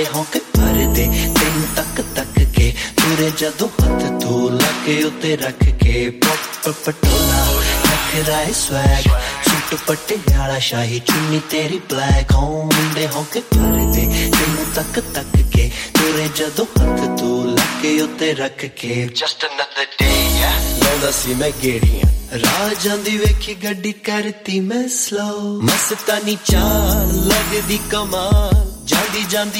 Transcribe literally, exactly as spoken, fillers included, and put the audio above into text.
ਮੁੰਡੇ ਹੌਂਕੇ ਭਰਦੇ ਤੈਨੂੰ ਤੱਕ ਤੱਕ ਕੇ ਤੁਰੇ ਜਦੋਂ ਹੱਥ ਤੂੰ ਲਾ ਕੇ ਉੱਤੇ ਰੱਖ ਕੇ ਪੱਪ ਪਟੋਲਾ ਨਖਰਾ ਸਵੈਗ ਸੂਟ ਪਟਿਆਲਾ ਸ਼ਾਹੀ ਚੁੰਨੀ ਤੇਰੀ ਬਲੈਕ ਹੋ ਮੁੰਡੇ ਹੌਂਕੇ ਭਰਦੇ ਤੈਨੂੰ ਤੱਕ ਤੱਕ ਕੇ ਤੁਰੇ ਜਦੋਂ ਹੱਥ ਤੂੰ ਲਾ ਕੇ ਉੱਤੇ ਰੱਖ ਕੇ Just another day ਲਾਉਂਦਾ ਸੀ ਮੈਂ ਗੇੜੀਆਂ ਰਾਹ ਜਾਂਦੀ ਵੇਖੀ ਗੱਡੀ ਕਰਤੀ ਮੈਂ ਸਲੋ ਮਸਤਾਨੀ ਚਾਲ ਲੱਗਦੀ ਕਮਾਲ ਜਾਂਦੀ ਜਾਂਦੀ